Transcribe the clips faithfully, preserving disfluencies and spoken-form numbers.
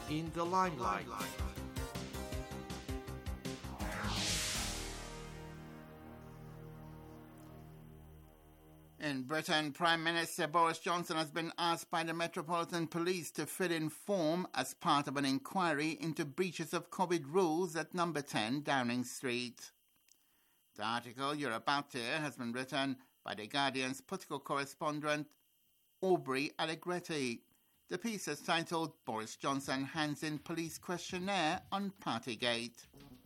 in the limelight. In Britain, Prime Minister Boris Johnson has been asked by the Metropolitan Police to fill in form as part of an inquiry into breaches of COVID rules at number ten Downing Street. The article you're about to hear has been written by The Guardian's political correspondent Aubrey Allegretti. The piece is titled Boris Johnson Hands in Police Questionnaire on Partygate.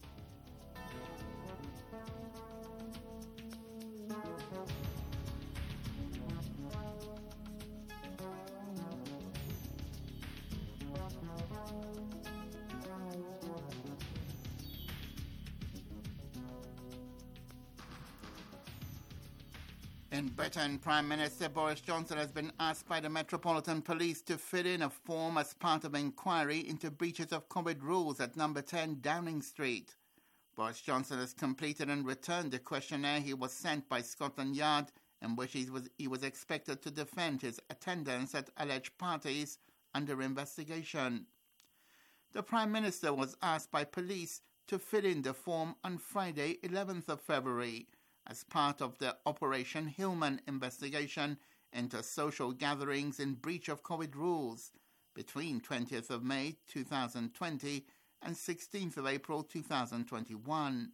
In Britain, Prime Minister Boris Johnson has been asked by the Metropolitan Police to fill in a form as part of an inquiry into breaches of COVID rules at number ten Downing Street. Boris Johnson has completed and returned the questionnaire he was sent by Scotland Yard, in which he was, he was expected to defend his attendance at alleged parties under investigation. The Prime Minister was asked by police to fill in the form on Friday, eleventh of February, as part of the Operation Hillman investigation into social gatherings in breach of COVID rules between twentieth of May two thousand twenty and sixteenth of April two thousand twenty-one.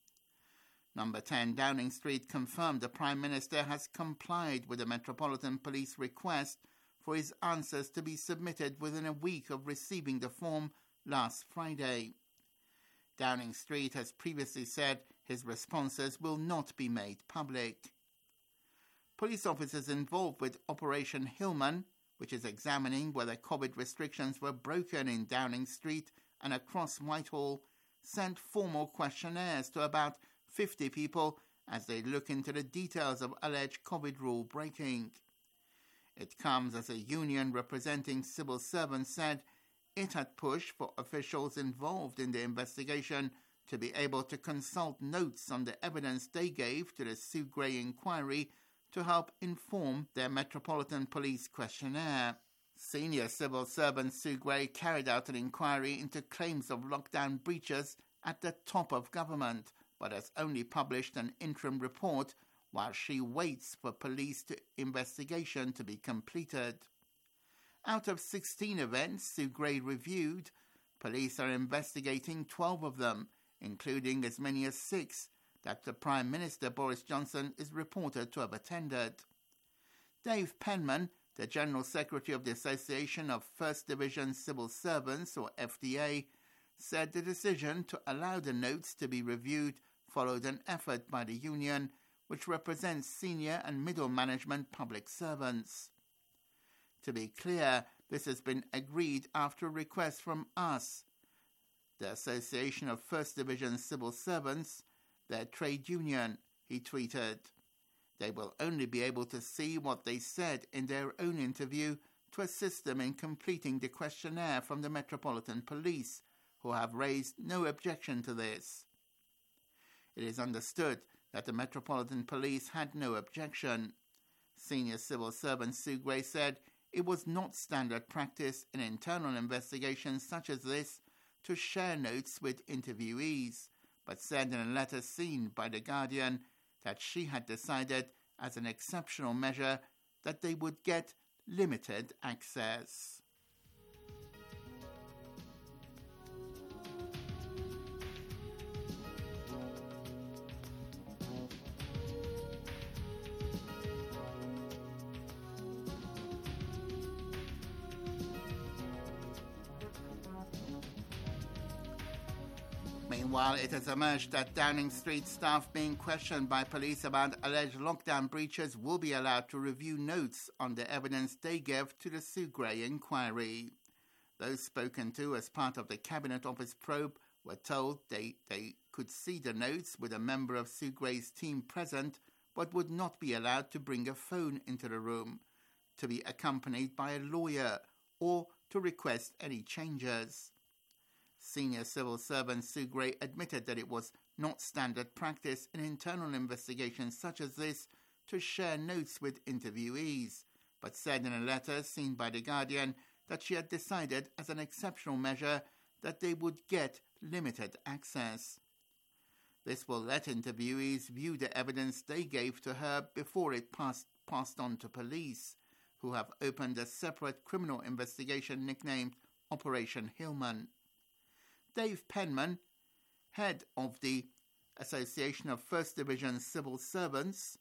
Number ten Downing Street confirmed the Prime Minister has complied with the Metropolitan Police request for his answers to be submitted within a week of receiving the form last Friday. Downing Street has previously said his responses will not be made public. Police officers involved with Operation Hillman, which is examining whether COVID restrictions were broken in Downing Street and across Whitehall, sent formal questionnaires to about fifty people as they look into the details of alleged COVID rule breaking. It comes as a union representing civil servants said it had pushed for officials involved in the investigation to be able to consult notes on the evidence they gave to the Sue Gray inquiry to help inform their Metropolitan Police questionnaire. Senior civil servant Sue Gray carried out an inquiry into claims of lockdown breaches at the top of government, but has only published an interim report while she waits for police to investigation to be completed. Out of sixteen events Sue Gray reviewed, police are investigating twelve of them, including as many as six that the Prime Minister Boris Johnson is reported to have attended. Dave Penman, the General Secretary of the Association of First Division Civil Servants, or F D A, said the decision to allow the notes to be reviewed followed an effort by the union, which represents senior and middle management public servants. To be clear, this has been agreed after a request from us, the Association of First Division Civil Servants, their trade union, he tweeted. They will only be able to see what they said in their own interview to assist them in completing the questionnaire from the Metropolitan Police, who have raised no objection to this. It is understood that the Metropolitan Police had no objection. Senior civil servant Sue Gray said it was not standard practice in internal investigations such as this to share notes with interviewees, but said in a letter seen by The Guardian that she had decided as an exceptional measure that they would get limited access. Meanwhile, it has emerged that Downing Street staff being questioned by police about alleged lockdown breaches will be allowed to review notes on the evidence they gave to the Sue Gray inquiry. Those spoken to as part of the Cabinet Office probe were told they, they could see the notes with a member of Sue Gray's team present, but would not be allowed to bring a phone into the room, to be accompanied by a lawyer, or to request any changes. Senior civil servant Sue Gray admitted that it was not standard practice in internal investigations such as this to share notes with interviewees, but said in a letter seen by The Guardian that she had decided as an exceptional measure that they would get limited access. This will let interviewees view the evidence they gave to her before it passed, passed on to police, who have opened a separate criminal investigation nicknamed Operation Hillman. Dave Penman, head of the Association of First Division Civil Servants,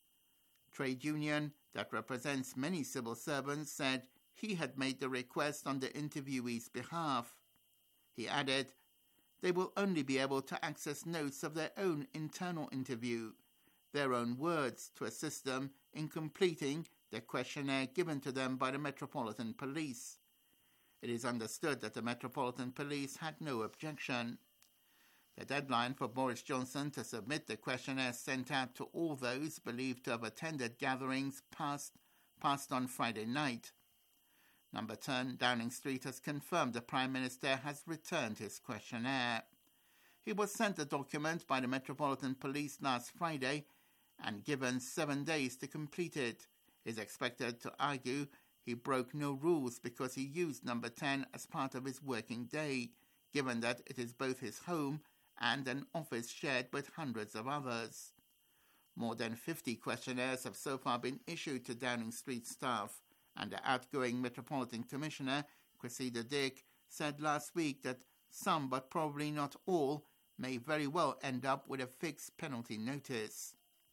trade union that represents many civil servants, said he had made the request on the interviewee's behalf. He added, they will only be able to access notes of their own internal interview, their own words, to assist them in completing the questionnaire given to them by the Metropolitan Police. It is understood that the Metropolitan Police had no objection. The deadline for Boris Johnson to submit the questionnaire sent out to all those believed to have attended gatherings passed, passed on Friday night. Number ten Downing Street has confirmed the Prime Minister has returned his questionnaire. He was sent the document by the Metropolitan Police last Friday and given seven days to complete it. He is expected to argue he broke no rules because he used number ten as part of his working day, given that it is both his home and an office shared with hundreds of others. More than fifty questionnaires have so far been issued to Downing Street staff, and the outgoing Metropolitan Commissioner, Cressida Dick, said last week that some, but probably not all, may very well end up with a fixed penalty notice.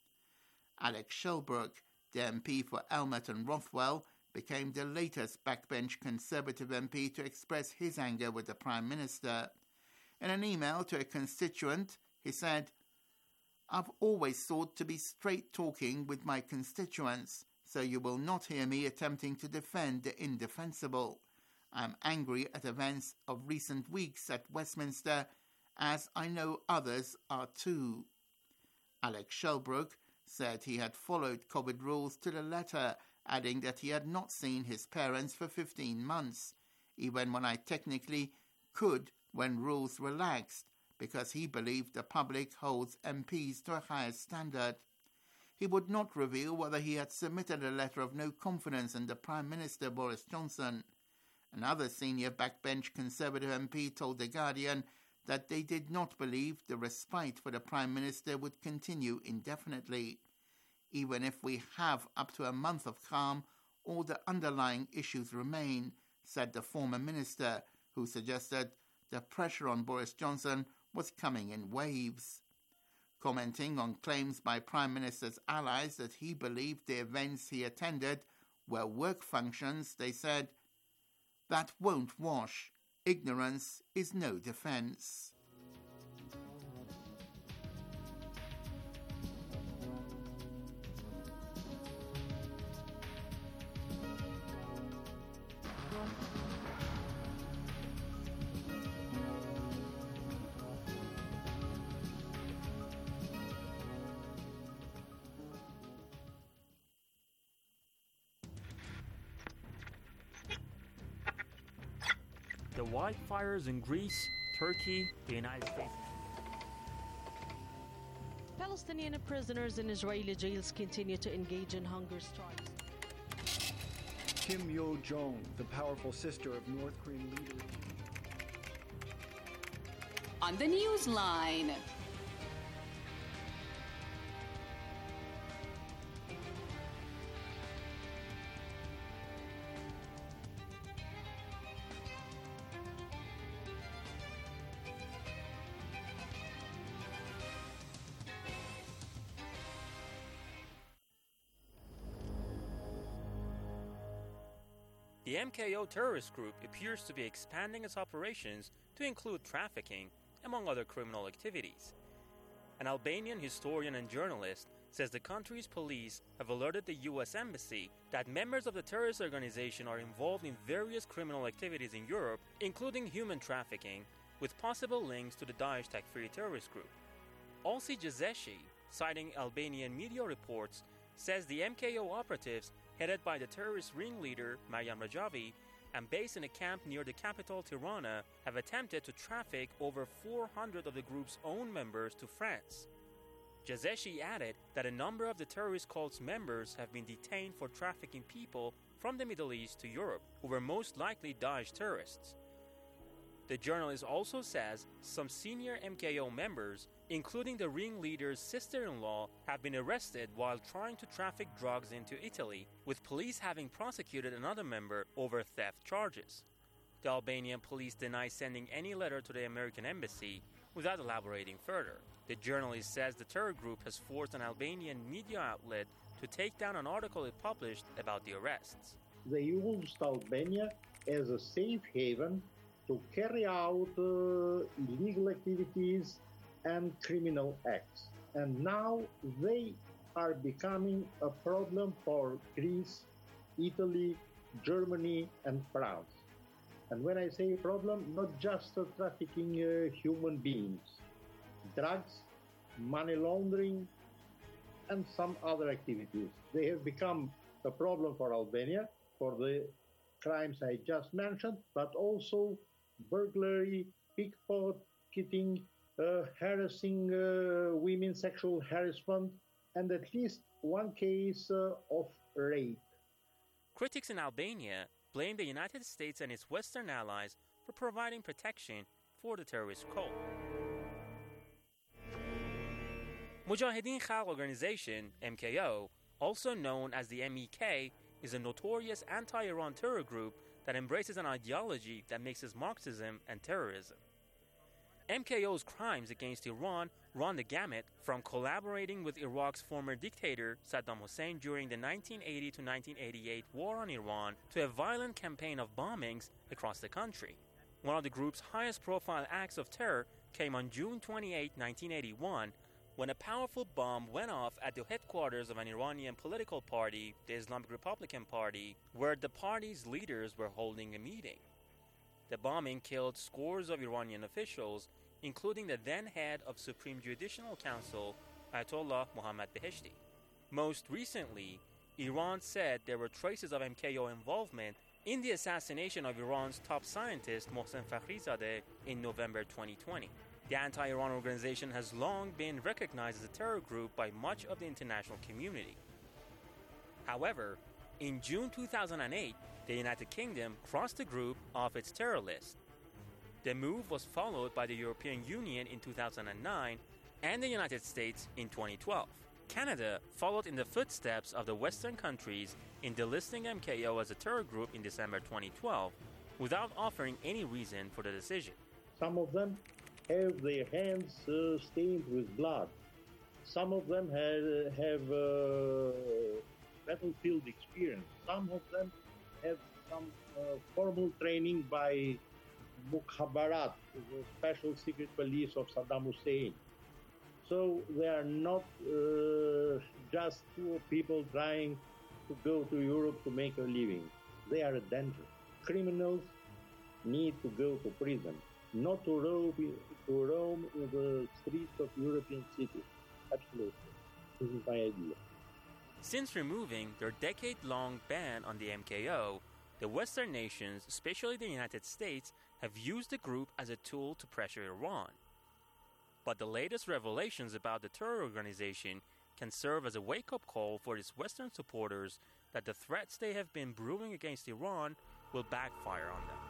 Alex Shelbrooke, the M P for Elmet and Rothwell, became the latest backbench Conservative M P to express his anger with the Prime Minister. In an email to a constituent, he said, I've always sought to be straight-talking with my constituents, so you will not hear me attempting to defend the indefensible. I'm angry at events of recent weeks at Westminster, as I know others are too. Alex Shelbrooke said he had followed COVID rules to the letter, adding that he had not seen his parents for fifteen months, even when I technically could when rules relaxed, because he believed the public holds M Ps to a higher standard. He would not reveal whether he had submitted a letter of no confidence in the Prime Minister Boris Johnson. Another senior backbench Conservative M P told The Guardian that they did not believe the respite for the Prime Minister would continue indefinitely. Even if we have up to a month of calm, all the underlying issues remain, said the former minister, who suggested the pressure on Boris Johnson was coming in waves. Commenting on claims by Prime Minister's allies that he believed the events he attended were work functions, they said, that won't wash. Ignorance is no defense. The wildfires in Greece, Turkey, the United States. Palestinian prisoners in Israeli jails continue to engage in hunger strikes. Kim Yo-jong, the powerful sister of North Korean leader. On the Newsline. The M K O terrorist group appears to be expanding its operations to include trafficking, among other criminal activities. An Albanian historian and journalist says the country's police have alerted the U S Embassy that members of the terrorist organization are involved in various criminal activities in Europe, including human trafficking, with possible links to the Daesh Takfiri terrorist group. Olsi Jazeshi, citing Albanian media reports, says the M K O operatives, headed by the terrorist ringleader Maryam Rajavi and based in a camp near the capital Tirana, have attempted to traffic over four hundred of the group's own members to France. Jazeshi added that a number of the terrorist cult's members have been detained for trafficking people from the Middle East to Europe who were most likely Daesh terrorists. The journalist also says some senior M K O members, including the ringleader's sister-in-law, have been arrested while trying to traffic drugs into Italy, with police having prosecuted another member over theft charges. The Albanian police deny sending any letter to the American embassy without elaborating further. The journalist says the terror group has forced an Albanian media outlet to take down an article it published about the arrests. They used Albania as a safe haven to carry out uh, illegal activities and criminal acts. And now they are becoming a problem for Greece, Italy, Germany, and France. And when I say problem, not just uh, trafficking uh, human beings, drugs, money laundering, and some other activities. They have become a problem for Albania for the crimes I just mentioned, but also burglary, pickpocketing, uh, harassing uh, women, sexual harassment, and at least one case uh, of rape. Critics in Albania blame the United States and its Western allies for providing protection for the terrorist cult. Mujahideen Khalq Organization, M K O, also known as the M E K, is a notorious anti-Iran terror group that embraces an ideology that mixes Marxism and terrorism. M K O's crimes against Iran run the gamut from collaborating with Iraq's former dictator Saddam Hussein during the nineteen eighty to nineteen eighty-eight war on Iran to a violent campaign of bombings across the country. One of the group's highest-profile acts of terror came on June twenty-eighth, nineteen eighty-one, when a powerful bomb went off at the headquarters of an Iranian political party, the Islamic Republican Party, where the party's leaders were holding a meeting. The bombing killed scores of Iranian officials, including the then head of Supreme Judicial Council, Ayatollah Mohammad Beheshti. Most recently, Iran said there were traces of M K O involvement in the assassination of Iran's top scientist Mohsen Fakhrizadeh in November twenty twenty. The anti-Iran organization has long been recognized as a terror group by much of the international community. However, in June two thousand eight, the United Kingdom crossed the group off its terror list. The move was followed by the European Union in two thousand nine and the United States in twenty twelve. Canada followed in the footsteps of the Western countries in delisting M K O as a terror group in December twenty twelve without offering any reason for the decision. Some of them have their hands uh, stained with blood. Some of them have, have uh, battlefield experience. Some of them have some uh, formal training by Mukhabarat, the special secret police of Saddam Hussein. So they are not uh, just poor people trying to go to Europe to make a living. They are a danger. Criminals need to go to prison, not to roam, to roam in the streets of European cities. Absolutely. This is my idea. Since removing their decade-long ban on the M K O, the Western nations, especially the United States, have used the group as a tool to pressure Iran. But the latest revelations about the terror organization can serve as a wake-up call for its Western supporters that the threats they have been brewing against Iran will backfire on them.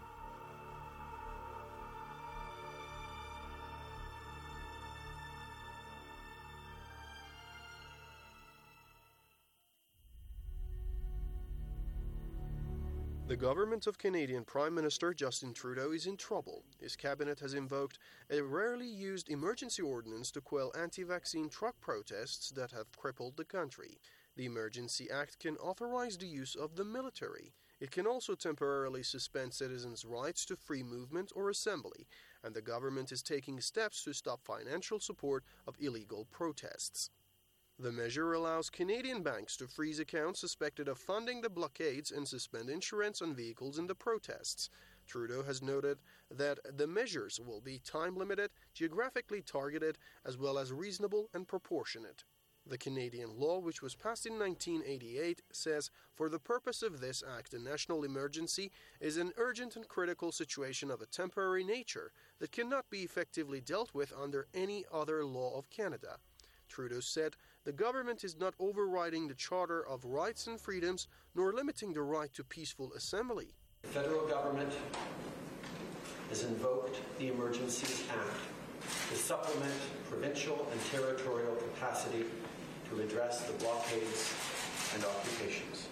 The government of Canadian Prime Minister Justin Trudeau is in trouble. His cabinet has invoked a rarely used emergency ordinance to quell anti-vaccine truck protests that have crippled the country. The Emergency Act can authorize the use of the military. It can also temporarily suspend citizens' rights to free movement or assembly, and the government is taking steps to stop financial support of illegal protests. The measure allows Canadian banks to freeze accounts suspected of funding the blockades and suspend insurance on vehicles in the protests. Trudeau has noted that the measures will be time-limited, geographically targeted, as well as reasonable and proportionate. The Canadian law, which was passed in nineteen eighty-eight, says, for the purpose of this act, a national emergency is an urgent and critical situation of a temporary nature that cannot be effectively dealt with under any other law of Canada. Trudeau said the government is not overriding the Charter of Rights and Freedoms nor limiting the right to peaceful assembly. The federal government has invoked the Emergencies Act to supplement provincial and territorial capacity to address the blockades and occupations.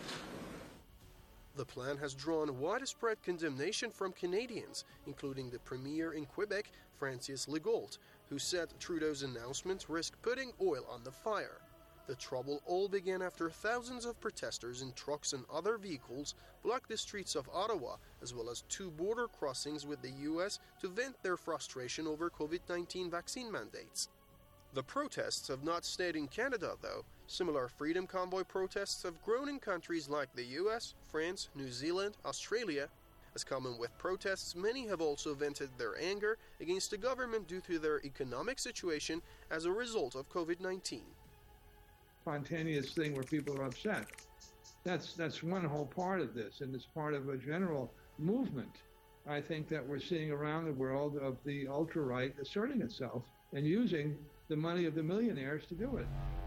The plan has drawn widespread condemnation from Canadians, including the Premier in Quebec, Francis Legault, who said Trudeau's announcement risked putting oil on the fire. The trouble all began after thousands of protesters in trucks and other vehicles blocked the streets of Ottawa, as well as two border crossings with the U S to vent their frustration over COVID nineteen vaccine mandates. The protests have not stayed in Canada, though. Similar Freedom Convoy protests have grown in countries like the U S, France, New Zealand, Australia. As common with protests, many have also vented their anger against the government due to their economic situation as a result of COVID nineteen. Spontaneous thing where people are upset. That's that's one whole part of this, and it's part of a general movement, I think, that we're seeing around the world of the ultra-right asserting itself and using the money of the millionaires to do it.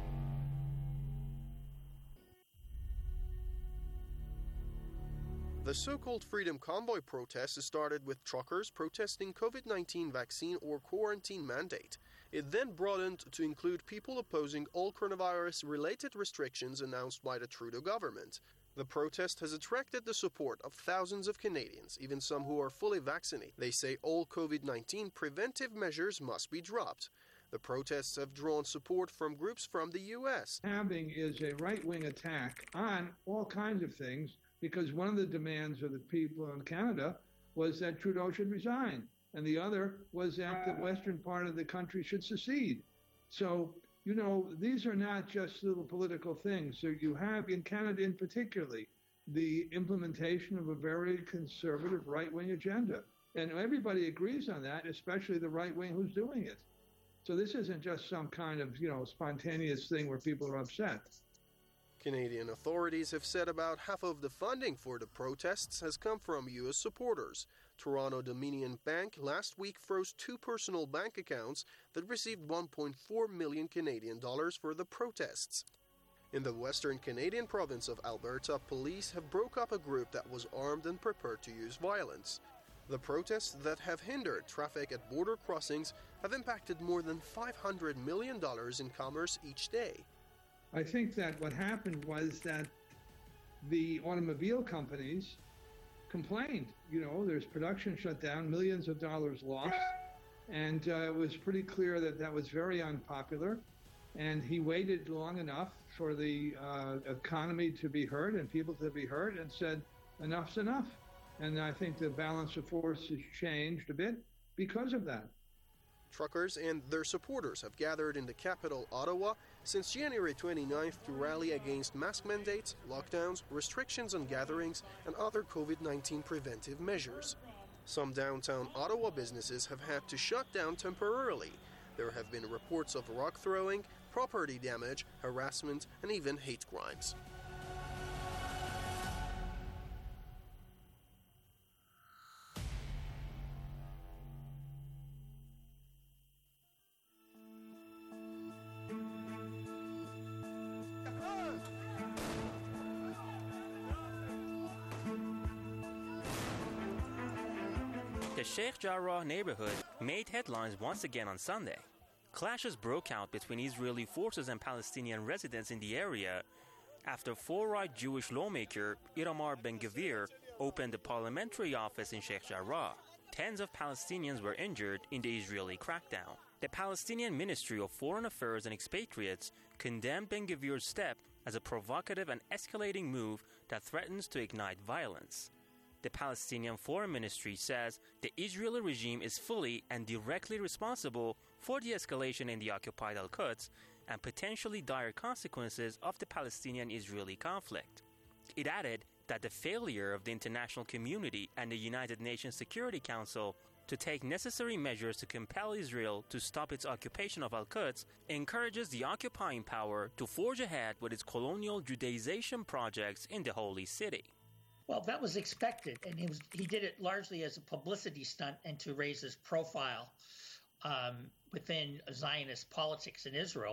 The so-called Freedom Convoy protests started with truckers protesting COVID nineteen vaccine or quarantine mandate. It then broadened to include people opposing all coronavirus-related restrictions announced by the Trudeau government. The protest has attracted the support of thousands of Canadians, even some who are fully vaccinated. They say all COVID nineteen preventive measures must be dropped. The protests have drawn support from groups from the U S. Having is a right-wing attack on all kinds of things, because one of the demands of the people in Canada was that Trudeau should resign, and the other was that the western part of the country should secede. So, you know, these are not just little political things. So you have, in Canada in particular, the implementation of a very conservative right-wing agenda. And everybody agrees on that, especially the right wing who's doing it. So this isn't just some kind of, you know, spontaneous thing where people are upset. Canadian authorities have said about half of the funding for the protests has come from U S supporters. Toronto Dominion Bank last week froze two personal bank accounts that received one point four million Canadian dollars for the protests. In the western Canadian province of Alberta, police have broke up a group that was armed and prepared to use violence. The protests that have hindered traffic at border crossings have impacted more than five hundred million dollars in commerce each day. I think that what happened was that the automobile companies complained. You know, there's production shut down, millions of dollars lost, and uh, it was pretty clear that that was very unpopular. And he waited long enough for the uh, economy to be heard and people to be heard and said, enough's enough. And I think the balance of force has changed a bit because of that. Truckers and their supporters have gathered in the capital, Ottawa, since January twenty-ninth to rally against mask mandates, lockdowns, restrictions on gatherings, and other COVID nineteen preventive measures. Some downtown Ottawa businesses have had to shut down temporarily. There have been reports of rock throwing, property damage, harassment, and even hate crimes. The Sheikh Jarrah neighborhood made headlines once again on Sunday. Clashes broke out between Israeli forces and Palestinian residents in the area after far-right Jewish lawmaker Itamar Ben-Gvir opened a parliamentary office in Sheikh Jarrah. Tens of Palestinians were injured in the Israeli crackdown. The Palestinian Ministry of Foreign Affairs and Expatriates condemned Ben-Gvir's step as a provocative and escalating move that threatens to ignite violence. The Palestinian Foreign Ministry says the Israeli regime is fully and directly responsible for the escalation in the occupied Al-Quds and potentially dire consequences of the Palestinian-Israeli conflict. It added that the failure of the international community and the United Nations Security Council to take necessary measures to compel Israel to stop its occupation of Al-Quds encourages the occupying power to forge ahead with its colonial Judaization projects in the Holy City. Well, that was expected, and he was he did it largely as a publicity stunt and to raise his profile um, within Zionist politics in Israel.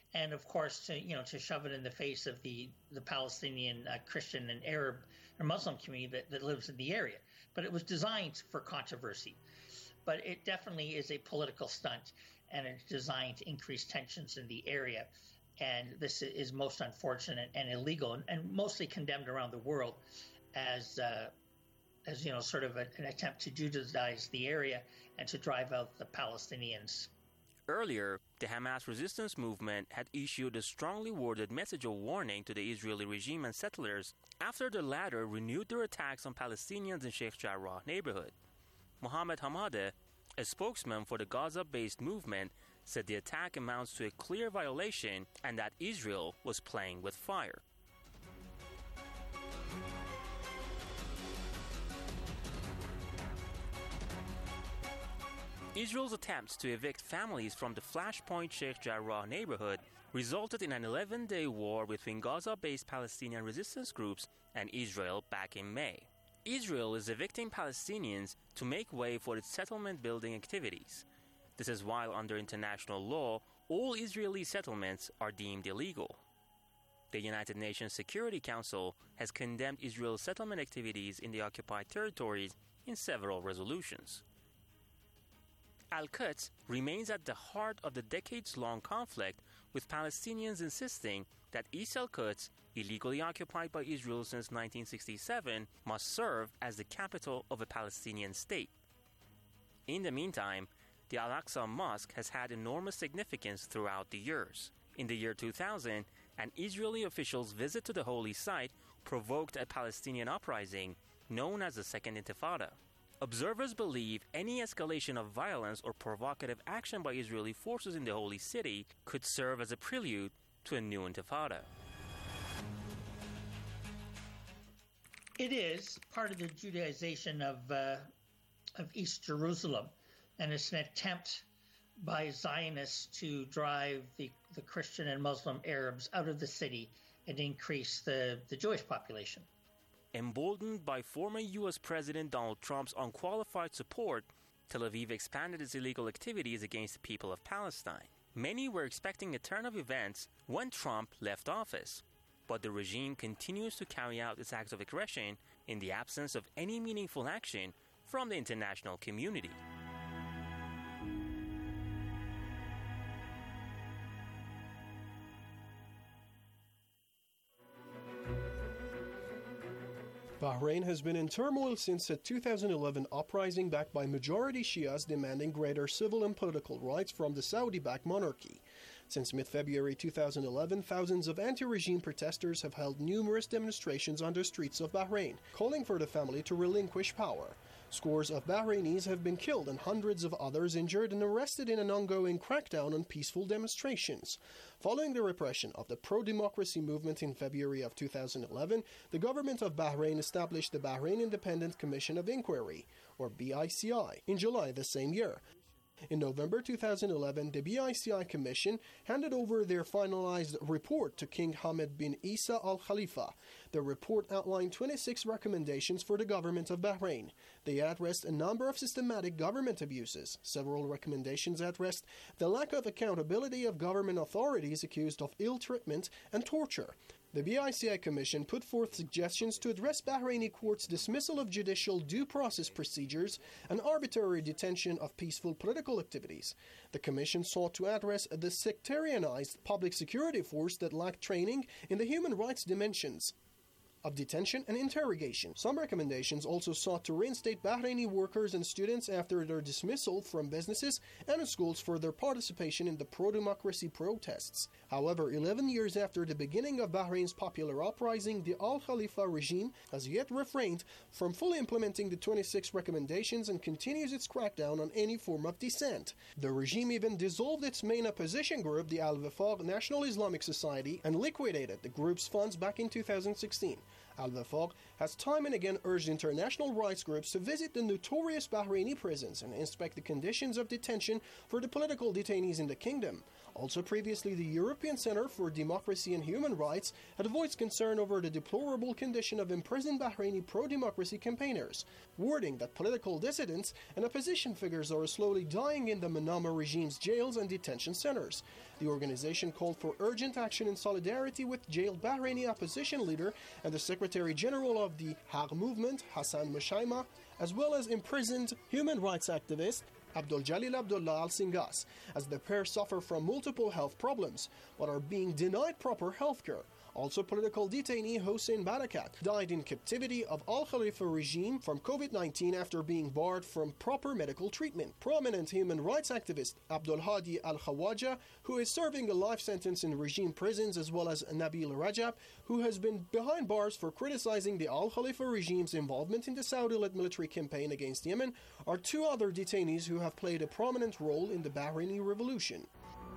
and of course to you know to shove it in the face of the the Palestinian uh, Christian and Arab or Muslim community that, that lives in the area. But it was designed for controversy. But it definitely is a political stunt, and it's designed to increase tensions in the area. And this is most unfortunate and illegal, and, and mostly condemned around the world as, uh, as you know, sort of a, an attempt to Judaize the area and to drive out the Palestinians. Earlier, the Hamas resistance movement had issued a strongly worded message of warning to the Israeli regime and settlers after the latter renewed their attacks on Palestinians in Sheikh Jarrah neighborhood. Mohammed Hamadeh, a spokesman for the Gaza-based movement, said the attack amounts to a clear violation and that Israel was playing with fire. Israel's attempts to evict families from the Flashpoint Sheikh Jarrah neighborhood resulted in an eleven-day war between Gaza-based Palestinian resistance groups and Israel back in May. Israel is evicting Palestinians to make way for its settlement-building activities. This is while under international law, all Israeli settlements are deemed illegal. The United Nations Security Council has condemned Israel's settlement activities in the occupied territories in several resolutions. Al-Quds remains at the heart of the decades-long conflict, with Palestinians insisting that East Al-Quds, illegally occupied by Israel since nineteen sixty-seven, must serve as the capital of a Palestinian state. In the meantime, the Al-Aqsa Mosque has had enormous significance throughout the years. In the year two thousand, an Israeli official's visit to the holy site provoked a Palestinian uprising known as the Second Intifada. Observers believe any escalation of violence or provocative action by Israeli forces in the holy city could serve as a prelude to a new intifada. It is part of the Judaization of uh, of East Jerusalem, and it's an attempt by Zionists to drive the, the Christian and Muslim Arabs out of the city and increase the, the Jewish population. Emboldened by former U S President Donald Trump's unqualified support, Tel Aviv expanded its illegal activities against the people of Palestine. Many were expecting a turn of events when Trump left office, but the regime continues to carry out its acts of aggression in the absence of any meaningful action from the international community. Bahrain has been in turmoil since a two thousand eleven uprising backed by majority Shias demanding greater civil and political rights from the Saudi-backed monarchy. Since mid-February two thousand eleven, thousands of anti-regime protesters have held numerous demonstrations on the streets of Bahrain, calling for the family to relinquish power. Scores of Bahrainis have been killed and hundreds of others injured and arrested in an ongoing crackdown on peaceful demonstrations. Following the repression of the pro-democracy movement in February of two thousand eleven, the government of Bahrain established the Bahrain Independent Commission of Inquiry, or B I C I, in July the same year. In November two thousand eleven, the B I C I Commission handed over their finalized report to King Hamad bin Isa Al Khalifa. The report outlined twenty-six recommendations for the government of Bahrain. They addressed a number of systematic government abuses. Several recommendations addressed the lack of accountability of government authorities accused of ill treatment and torture. The B I C I Commission put forth suggestions to address Bahraini courts' dismissal of judicial due process procedures and arbitrary detention of peaceful political activities. The Commission sought to address the sectarianized public security force that lacked training in the human rights dimensions of detention and interrogation. Some recommendations also sought to reinstate Bahraini workers and students after their dismissal from businesses and schools for their participation in the pro-democracy protests. However, eleven years after the beginning of Bahrain's popular uprising, the Al Khalifa regime has yet refrained from fully implementing the twenty-six recommendations and continues its crackdown on any form of dissent. The regime even dissolved its main opposition group, the Al-Wafaq National Islamic Society, and liquidated the group's funds back in two thousand sixteen. Al-Wafaq has time and again urged international rights groups to visit the notorious Bahraini prisons and inspect the conditions of detention for the political detainees in the kingdom. Also previously, the European Center for Democracy and Human Rights had voiced concern over the deplorable condition of imprisoned Bahraini pro-democracy campaigners, warning that political dissidents and opposition figures are slowly dying in the Manama regime's jails and detention centers. The organization called for urgent action in solidarity with jailed Bahraini opposition leader and the Secretary General of the Haq movement, Hassan Mushaima, as well as imprisoned human rights activist Abdul Jalil Abdullah Al-Singas, as the pair suffer from multiple health problems, but are being denied proper health care. Also, political detainee Hossein Barakat died in captivity of Al Khalifa regime from COVID nineteen after being barred from proper medical treatment. Prominent human rights activist Abdul Hadi Al Khawaja, who is serving a life sentence in regime prisons, as well as Nabil Rajab, who has been behind bars for criticizing the Al Khalifa regime's involvement in the Saudi-led military campaign against Yemen, are two other detainees who have played a prominent role in the Bahraini revolution.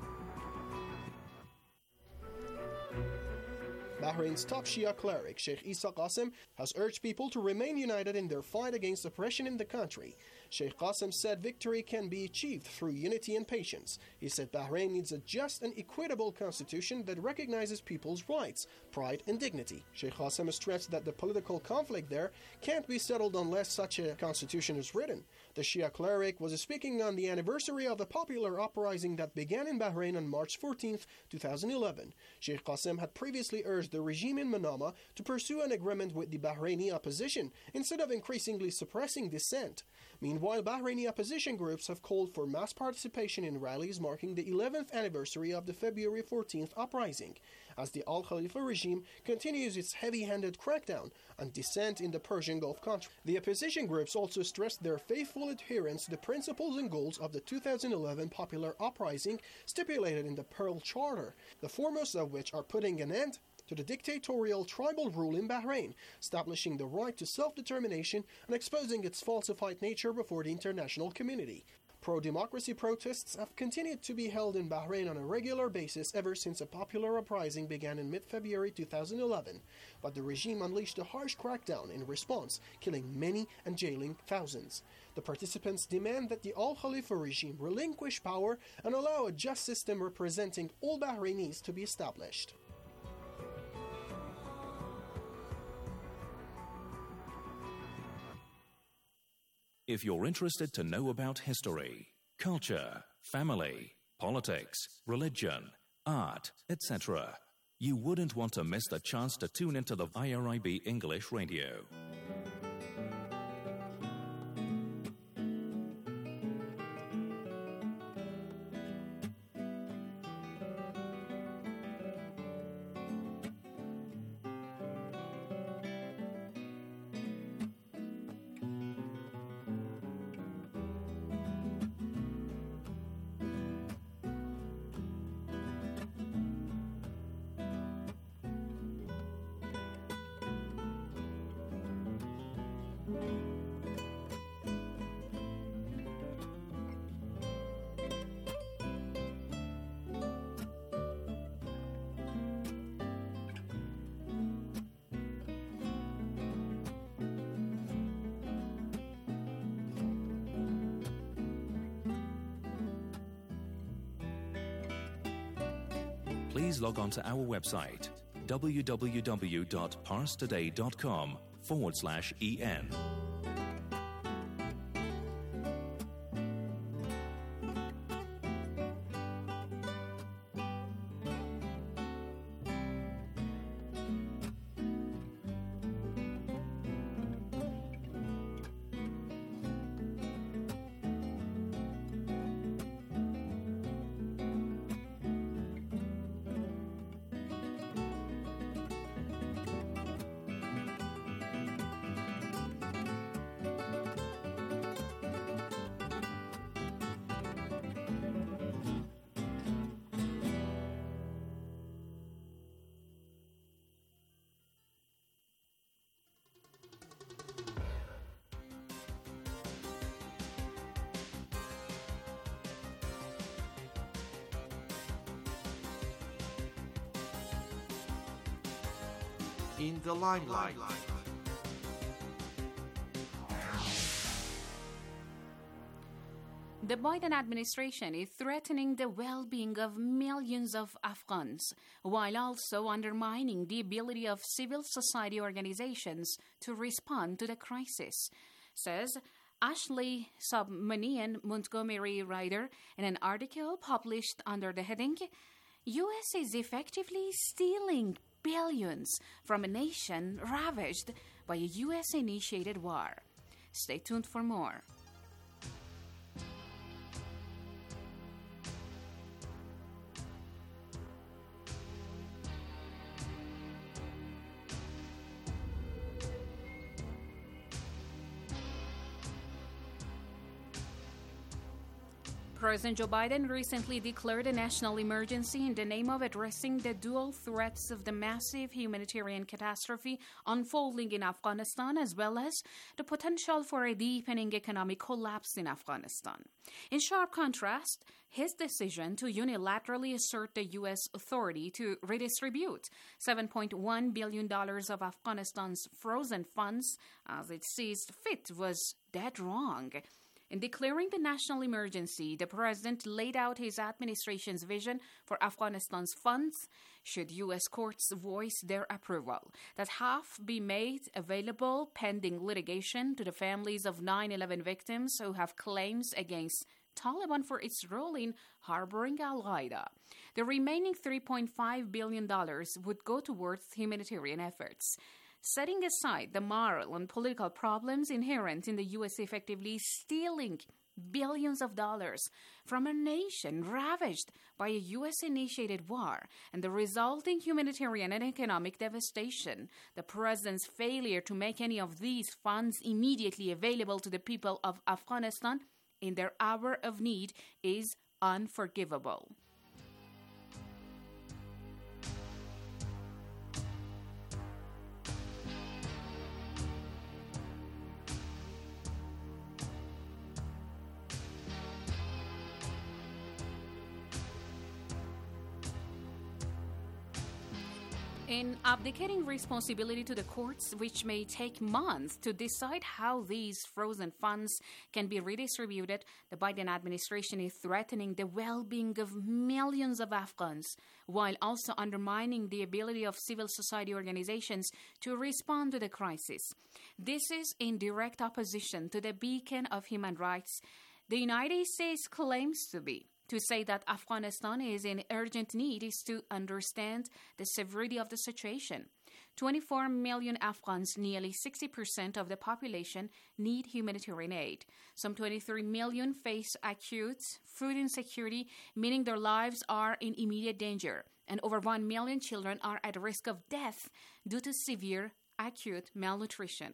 Bahrain's top Shia cleric, Sheikh Isa Qasim, has urged people to remain united in their fight against oppression in the country. Sheikh Qasim said victory can be achieved through unity and patience. He said Bahrain needs a just and equitable constitution that recognizes people's rights, pride and dignity. Sheikh Qasim stressed that the political conflict there can't be settled unless such a constitution is written. The Shia cleric was speaking on the anniversary of a popular uprising that began in Bahrain on March fourteenth, two thousand eleven. Sheikh Qasim had previously urged the regime in Manama to pursue an agreement with the Bahraini opposition instead of increasingly suppressing dissent. Meanwhile, Bahraini opposition groups have called for mass participation in rallies marking the eleventh anniversary of the February fourteenth uprising, as the Al Khalifa regime continues its heavy-handed crackdown on dissent in the Persian Gulf country. The opposition groups also stressed their faithful adherence to the principles and goals of the two thousand eleven popular uprising stipulated in the Pearl Charter, the foremost of which are putting an end to the dictatorial tribal rule in Bahrain, establishing the right to self-determination and exposing its falsified nature before the international community. Pro-democracy protests have continued to be held in Bahrain on a regular basis ever since a popular uprising began in mid-February two thousand eleven, but the regime unleashed a harsh crackdown in response, killing many and jailing thousands. The participants demand that the Al Khalifa regime relinquish power and allow a just system representing all Bahrainis to be established. If you're interested to know about history, culture, family, politics, religion, art, et cetera, you wouldn't want to miss the chance to tune into the I R I B English Radio. Please log on to our website, www.parstoday.com forward slash en. In the limelight. The Biden administration is threatening the well-being of millions of Afghans, while also undermining the ability of civil society organizations to respond to the crisis, says Ashley Submanian, Montgomery writer, in an article published under the heading, U S is effectively stealing billions from a nation ravaged by a U S-initiated war. Stay tuned for more. President Joe Biden recently declared a national emergency in the name of addressing the dual threats of the massive humanitarian catastrophe unfolding in Afghanistan, as well as the potential for a deepening economic collapse in Afghanistan. In sharp contrast, his decision to unilaterally assert the U S authority to redistribute seven point one billion dollars of Afghanistan's frozen funds as it sees fit was dead wrong. In declaring the national emergency, the president laid out his administration's vision for Afghanistan's funds, should U S courts voice their approval, that half be made available pending litigation to the families of nine eleven victims who have claims against Taliban for its role in harboring Al-Qaeda. The remaining three point five billion dollars would go towards humanitarian efforts. Setting aside the moral and political problems inherent in the U S effectively stealing billions of dollars from a nation ravaged by a U S-initiated war and the resulting humanitarian and economic devastation, the president's failure to make any of these funds immediately available to the people of Afghanistan in their hour of need is unforgivable. In abdicating responsibility to the courts, which may take months to decide how these frozen funds can be redistributed, the Biden administration is threatening the well-being of millions of Afghans, while also undermining the ability of civil society organizations to respond to the crisis. This is in direct opposition to the beacon of human rights the United States claims to be. To say that Afghanistan is in urgent need is to understand the severity of the situation. twenty-four million Afghans, nearly sixty percent of the population, need humanitarian aid. Some twenty-three million face acute food insecurity, meaning their lives are in immediate danger. And over one million children are at risk of death due to severe acute malnutrition.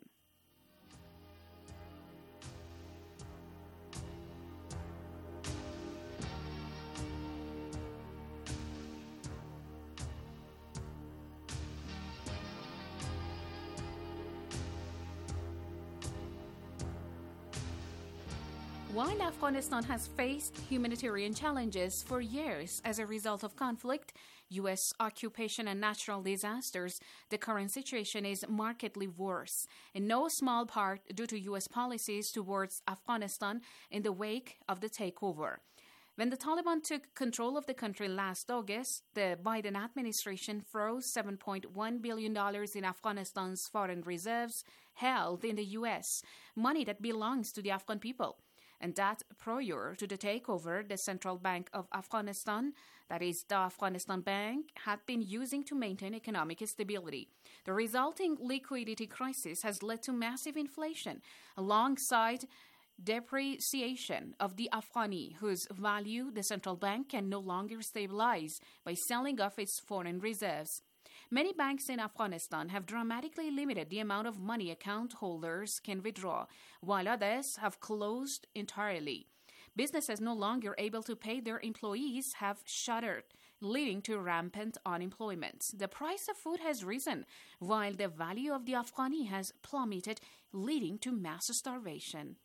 While Afghanistan has faced humanitarian challenges for years as a result of conflict, U S occupation and natural disasters, the current situation is markedly worse, in no small part due to U S policies towards Afghanistan in the wake of the takeover. When the Taliban took control of the country last August, the Biden administration froze seven point one billion dollars in Afghanistan's foreign reserves held in the U S, money that belongs to the Afghan people. And that prior to the takeover, the Central Bank of Afghanistan, that is the Afghanistan Bank, had been using to maintain economic stability. The resulting liquidity crisis has led to massive inflation, alongside depreciation of the Afghani, whose value the central bank can no longer stabilize by selling off its foreign reserves. Many banks in Afghanistan have dramatically limited the amount of money account holders can withdraw, while others have closed entirely. Businesses no longer able to pay their employees have shuttered, leading to rampant unemployment. The price of food has risen, while the value of the Afghani has plummeted, leading to mass starvation.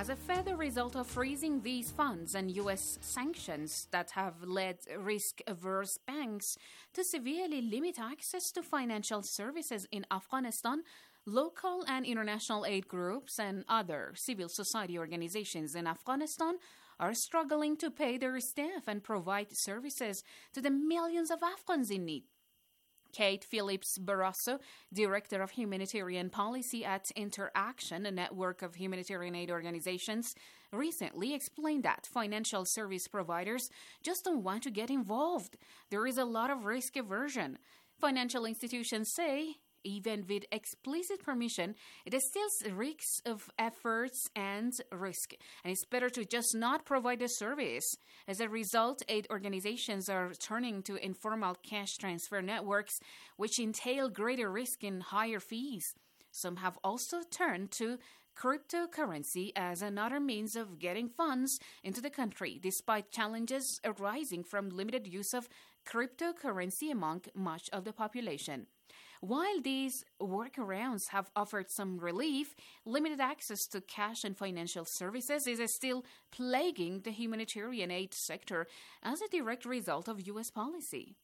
as a further result of freezing these funds and U S sanctions that have led risk-averse banks to severely limit access to financial services in Afghanistan, local and international aid groups and other civil society organizations in Afghanistan are struggling to pay their staff and provide services to the millions of Afghans in need. Kate Phillips Barroso, Director of Humanitarian Policy at Interaction, a network of humanitarian aid organizations, recently explained that financial service providers just don't want to get involved. There is a lot of risk aversion. Financial institutions say, even with explicit permission, it is still risks of efforts and risk, and it's better to just not provide the service. As a result, aid organizations are turning to informal cash transfer networks, which entail greater risk and higher fees. Some have also turned to cryptocurrency as another means of getting funds into the country, despite challenges arising from limited use of cryptocurrency among much of the population. While these workarounds have offered some relief, limited access to cash and financial services is still plaguing the humanitarian aid sector as a direct result of U S policy.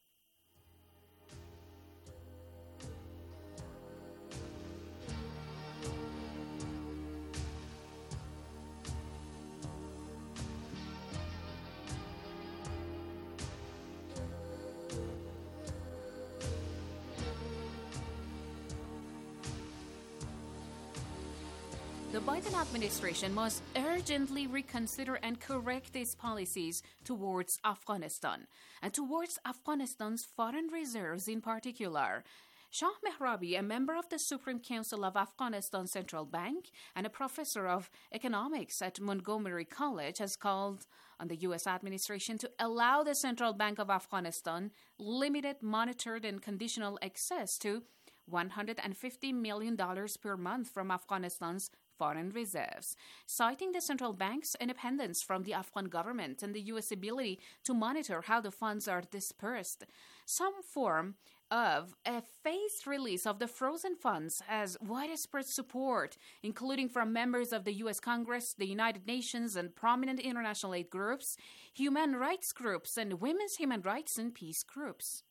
The Biden administration must urgently reconsider and correct its policies towards Afghanistan, and towards Afghanistan's foreign reserves in particular. Shah Mehrabi, a member of the Supreme Council of Afghanistan Central Bank and a professor of economics at Montgomery College, has called on the U S administration to allow the Central Bank of Afghanistan limited, monitored, and conditional access to one hundred fifty million dollars per month from Afghanistan's foreign reserves, citing the central bank's independence from the Afghan government and the U S ability to monitor how the funds are dispersed. Some form of a phased release of the frozen funds has widespread support, including from members of the U S Congress, the United Nations, and prominent international aid groups, human rights groups, and women's human rights and peace groups.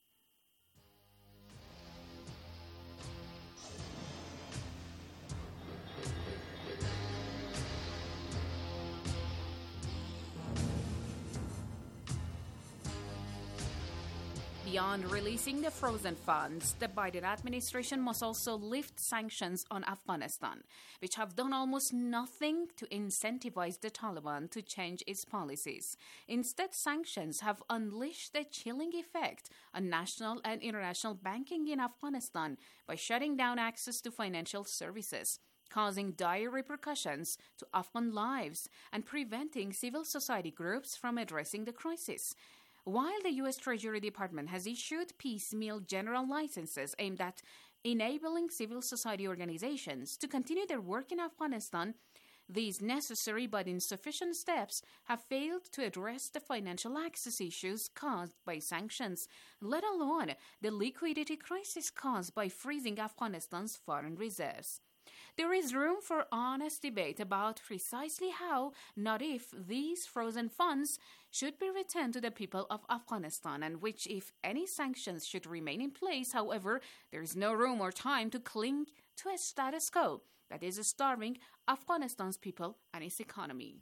Beyond releasing the frozen funds, the Biden administration must also lift sanctions on Afghanistan, which have done almost nothing to incentivize the Taliban to change its policies. Instead, sanctions have unleashed a chilling effect on national and international banking in Afghanistan by shutting down access to financial services, causing dire repercussions to Afghan lives and preventing civil society groups from addressing the crisis. While the U S Treasury Department has issued piecemeal general licenses aimed at enabling civil society organizations to continue their work in Afghanistan, these necessary but insufficient steps have failed to address the financial access issues caused by sanctions, let alone the liquidity crisis caused by freezing Afghanistan's foreign reserves. There is room for honest debate about precisely how, not if, these frozen funds should be returned to the people of Afghanistan, and which, if any, sanctions should remain in place. However, there is no room or time to cling to a status quo that is starving Afghanistan's people and its economy.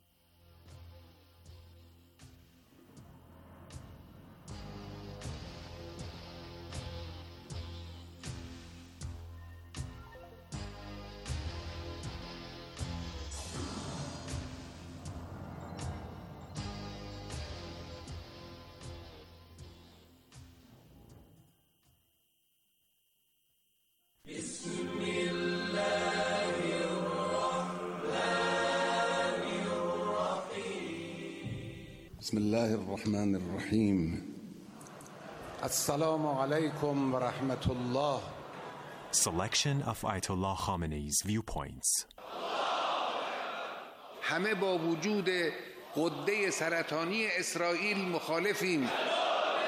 بسم الله الرحمن الرحيم السلام عليكم ورحمة الله. Selection of Ayatollah Khamenei's viewpoints. همه با وجود غده سرطانی اسرائیل مخالفیم.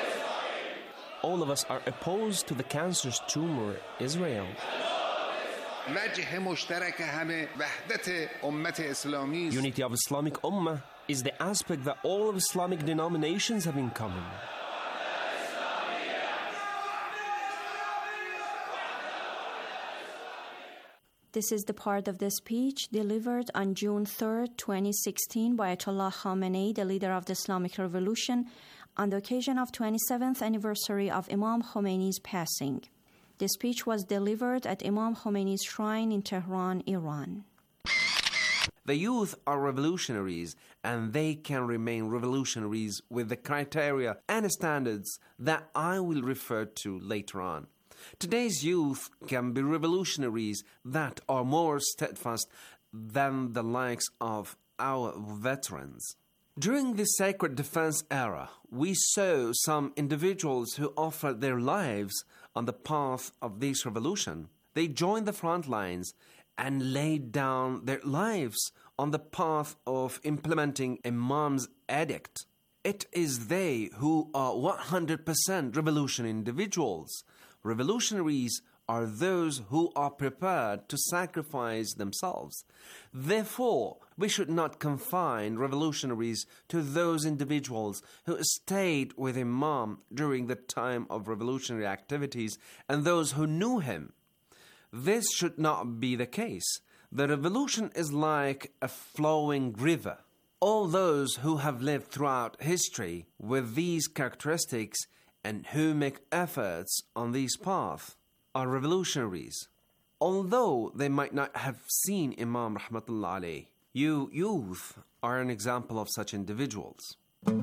All of us are opposed to the cancerous tumor Israel. وجه مشترک همه وحدت امت اسلامی است. Unity of Islamic Ummah is the aspect that all of Islamic denominations have in common. This is the part of the speech delivered on June third, twenty sixteen by Ayatollah Khamenei, the leader of the Islamic Revolution, on the occasion of twenty-seventh anniversary of Imam Khomeini's passing. The speech was delivered at Imam Khomeini's shrine in Tehran, Iran. The youth are revolutionaries, and they can remain revolutionaries with the criteria and standards that I will refer to later on. Today's youth can be revolutionaries that are more steadfast than the likes of our veterans. During the sacred defense era, we saw some individuals who offered their lives on the path of this revolution. They joined the front lines and laid down their lives on the path of implementing Imam's edict. It is they who are one hundred percent revolution individuals. Revolutionaries are those who are prepared to sacrifice themselves. Therefore, we should not confine revolutionaries to those individuals who stayed with Imam during the time of revolutionary activities and those who knew him. This should not be the case. The revolution is like a flowing river. All those who have lived throughout history with these characteristics and who make efforts on this path are revolutionaries. Although they might not have seen Imam Rahmatullah alayh, you youth are an example of such individuals.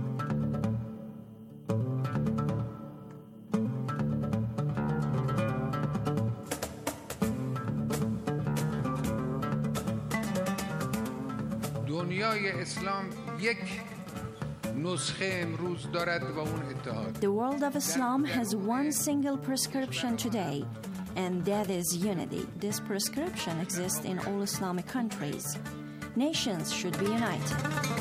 دنیای اسلام یک نسخه امروز دارد و اون اتحاد. The world of Islam has one single prescription today, and that is unity. This prescription exists in all Islamic countries. Nations should be united.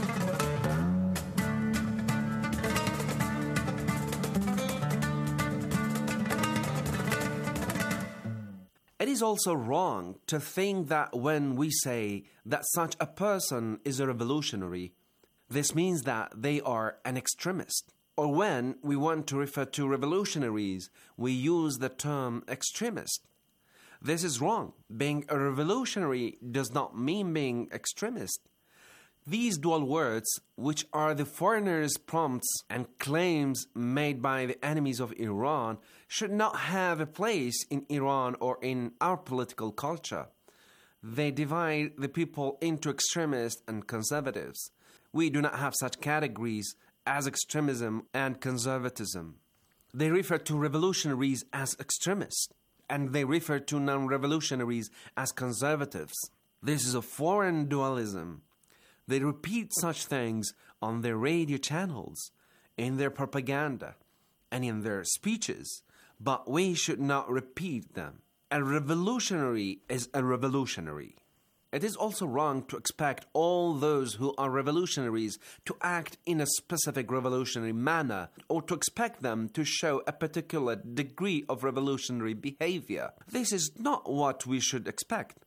It is also wrong to think that when we say that such a person is a revolutionary, this means that they are an extremist. Or when we want to refer to revolutionaries, we use the term extremist. This is wrong. Being a revolutionary does not mean being extremist. These dual words, which are the foreigners' prompts and claims made by the enemies of Iran, should not have a place in Iran or in our political culture. They divide the people into extremists and conservatives. We do not have such categories as extremism and conservatism. They refer to revolutionaries as extremists, and they refer to non-revolutionaries as conservatives. This is a foreign dualism. They repeat such things on their radio channels, in their propaganda, and in their speeches, but we should not repeat them. A revolutionary is a revolutionary. It is also wrong to expect all those who are revolutionaries to act in a specific revolutionary manner or to expect them to show a particular degree of revolutionary behavior. This is not what we should expect.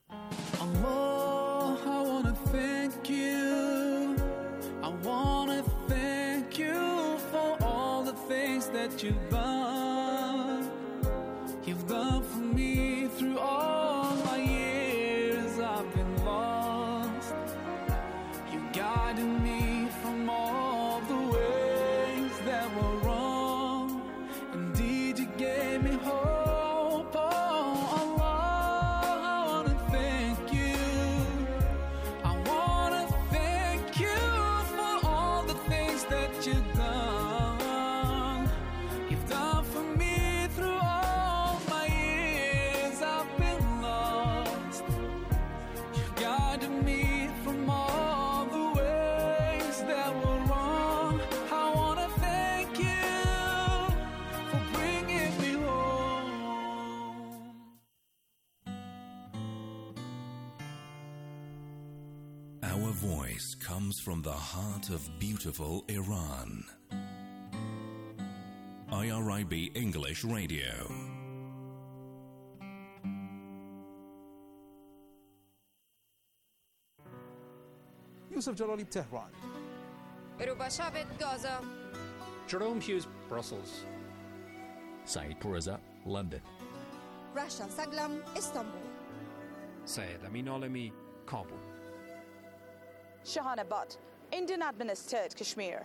Allah, I want to thank you. I want to thank you for all the things that you've done. You've done for me through all my years. I've been lost. You guided me from all the ways that were wrong. Indeed, you gave me hope. Oh, Allah, I want to thank you. I want to thank you for all the things that you've done. You've done for me through all my years. I've been lost. You guided me from all the ways that were wrong. I want to thank you for bringing me home. Our voice comes from the heart of beautiful Iran. I R I B English Radio. Yusuf Jalali, Tehran. Rubashabit, Gaza. Jerome Hughes, Brussels. Saeed Pourreza, London. Rasha Saglam, Istanbul. Syed Amin Alami, Kabul. Shahana Butt, Indian administered Kashmir.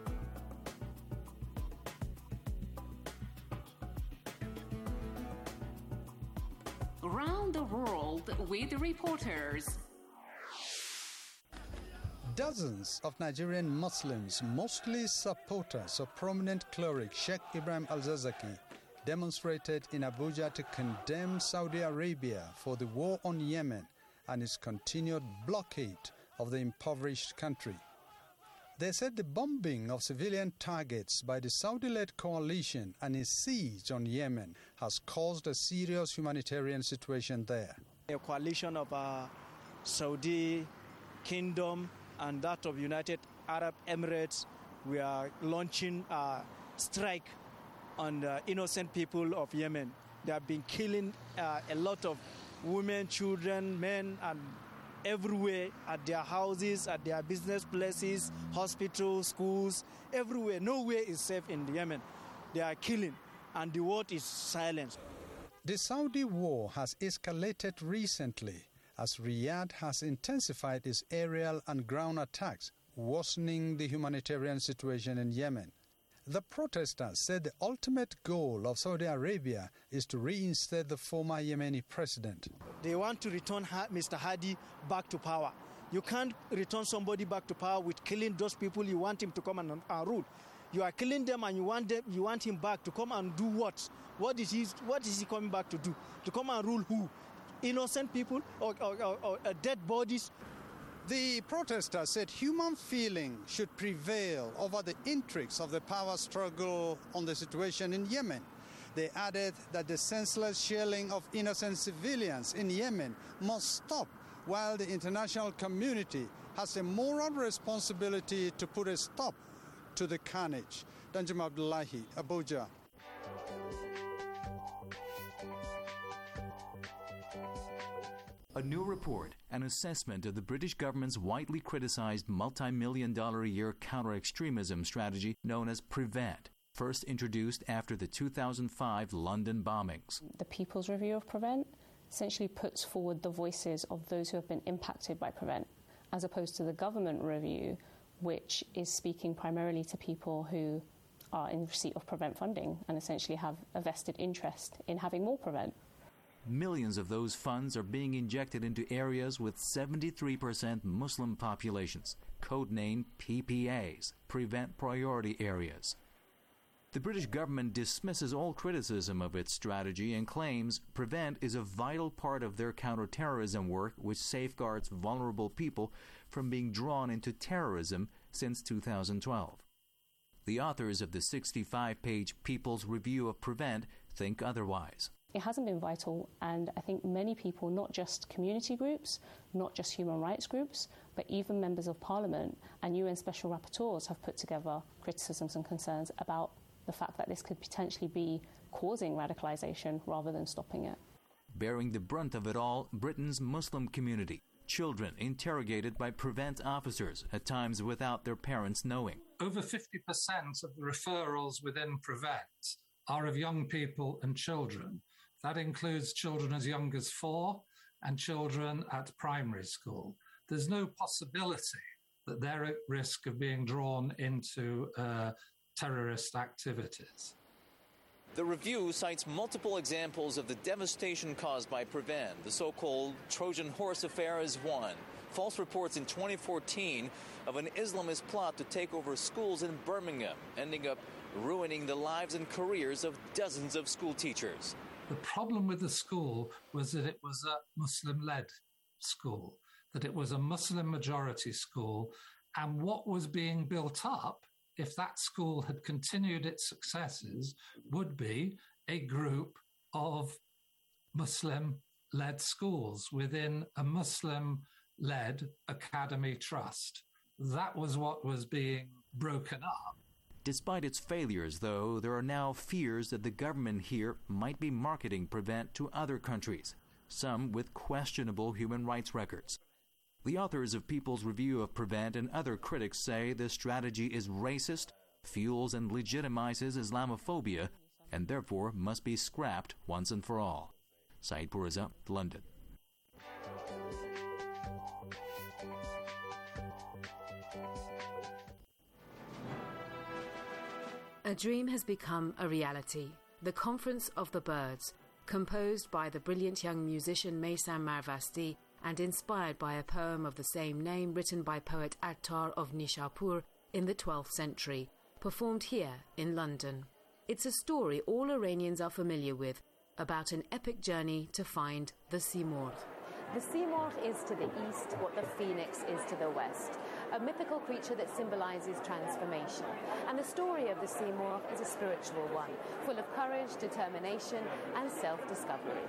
Around the world with reporters. Dozens of Nigerian Muslims, mostly supporters of prominent cleric Sheikh Ibrahim Al-Zakzaky, demonstrated in Abuja to condemn Saudi Arabia for the war on Yemen and its continued blockade of the impoverished country. They said the bombing of civilian targets by the Saudi-led coalition and its siege on Yemen has caused a serious humanitarian situation there. A coalition of uh, Saudi Kingdom and that of United Arab Emirates, we are launching a strike on the innocent people of Yemen. They have been killing uh, a lot of women, children, men, and everywhere, at their houses, at their business places, hospitals, schools, everywhere. Nowhere is safe in Yemen. They are killing, and the world is silent. The Saudi war has escalated recently as Riyadh has intensified its aerial and ground attacks, worsening the humanitarian situation in Yemen. The protesters said the ultimate goal of Saudi Arabia is to reinstate the former Yemeni president. They want to return Mister Hadi back to power. You can't return somebody back to power with killing those people you want him to come and uh, rule. You are killing them and you want them, you want him back to come and do what? What is he, what is he coming back to do? To come and rule who? Innocent people or, or, or, or uh, dead bodies? The protesters said human feeling should prevail over the intrigues of the power struggle on the situation in Yemen. They added that the senseless shelling of innocent civilians in Yemen must stop, while the international community has a moral responsibility to put a stop to the carnage. Danjuma Abdullahi, Abuja. A new report, an assessment of the British government's widely criticized multi-million dollar a year counter-extremism strategy known as PREVENT, first introduced after the two thousand five London bombings. The People's Review of PREVENT essentially puts forward the voices of those who have been impacted by PREVENT, as opposed to the government review, which is speaking primarily to people who are in receipt of PREVENT funding and essentially have a vested interest in having more PREVENT. Millions of those funds are being injected into areas with seventy-three percent Muslim populations, codenamed P P As, Prevent Priority Areas. The British government dismisses all criticism of its strategy and claims PREVENT is a vital part of their counter-terrorism work, which safeguards vulnerable people from being drawn into terrorism since two thousand twelve. The authors of the sixty-five page People's Review of PREVENT think otherwise. It hasn't been vital, and I think many people, not just community groups, not just human rights groups, but even members of parliament and U N special rapporteurs have put together criticisms and concerns about the fact that this could potentially be causing radicalization rather than stopping it. Bearing the brunt of it all, Britain's Muslim community, children interrogated by PREVENT officers, at times without their parents knowing. Over fifty percent of the referrals within PREVENT are of young people and children. That includes children as young as four and children at primary school. There's no possibility that they're at risk of being drawn into uh, terrorist activities. The review cites multiple examples of the devastation caused by PREVENT. The so-called Trojan horse affair is one. False reports in twenty fourteen of an Islamist plot to take over schools in Birmingham, ending up ruining the lives and careers of dozens of school teachers. The problem with the school was that it was a Muslim-led school, that it was a Muslim-majority school, and what was being built up, if that school had continued its successes, would be a group of Muslim-led schools within a Muslim-led academy trust. That was what was being broken up. Despite its failures, though, there are now fears that the government here might be marketing PREVENT to other countries, some with questionable human rights records. The authors of People's Review of Prevent and other critics say this strategy is racist, fuels and legitimizes Islamophobia, and therefore must be scrapped once and for all. Saeed Pourreza, London. A dream has become a reality. The Conference of the Birds, composed by the brilliant young musician Meysam Marvasti and inspired by a poem of the same name written by poet Attar of Nishapur in the twelfth century, performed here in London. It's a story all Iranians are familiar with, about an epic journey to find the Simurgh. The Simurgh is to the east what the phoenix is to the west, a mythical creature that symbolizes transformation. And the story of the Simurgh is a spiritual one, full of courage, determination, and self-discovery.